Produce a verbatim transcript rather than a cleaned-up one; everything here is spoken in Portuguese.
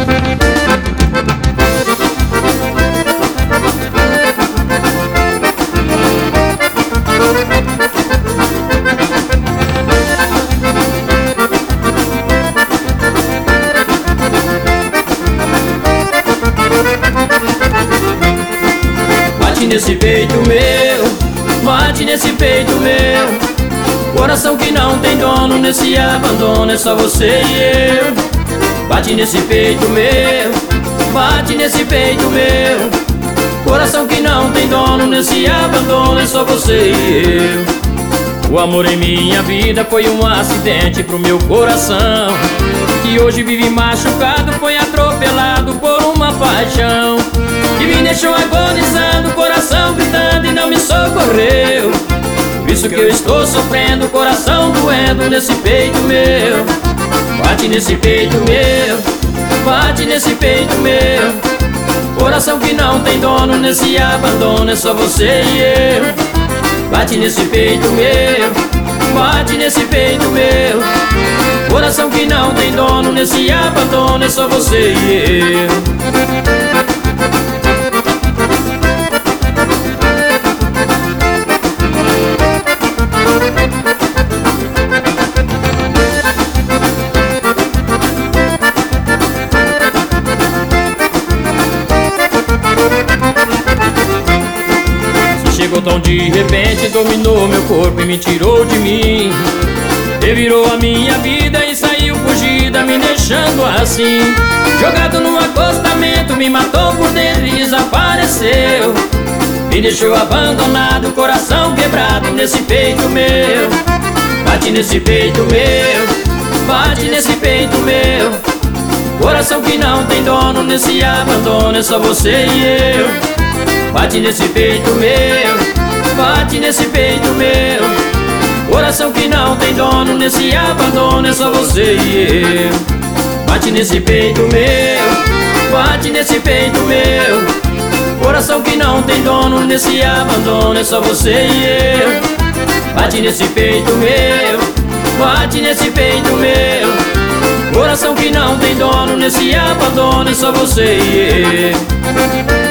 Bate nesse peito meu, bate nesse peito meu. Coração que não tem dono, nesse abandono é só você e eu. Bate nesse peito meu, bate nesse peito meu. Coração que não tem dono, nesse abandono é só você e eu. O amor em minha vida foi um acidente pro meu coração, que hoje vive machucado, foi atropelado por uma paixão que me deixou agonizando, coração gritando e não me socorreu. Por isso que eu estou sofrendo, coração doendo nesse peito meu. Bate nesse peito meu, bate nesse peito meu. Coração que não tem dono, nesse abandono é só você e eu. Bate nesse peito meu, bate nesse peito meu. Coração que não tem dono, nesse abandono é só você e eu. Chegou tão de repente, dominou meu corpo e me tirou de mim. Revirou a minha vida e saiu fugida, me deixando assim, jogado no acostamento, me matou por dentro e desapareceu. Me deixou abandonado, coração quebrado nesse peito meu. Bate nesse peito meu, bate nesse peito meu. Coração que não tem dono, nesse abandono é só você e eu. Bate nesse peito meu, bate nesse peito meu. Coração que não tem dono, nesse abandono é só você e eu. Bate nesse peito meu, bate nesse peito meu. Coração que não tem dono, nesse abandono é só você e eu. Bate nesse peito meu, bate nesse peito meu. Coração que não tem dono, nesse abandono é só você e eu.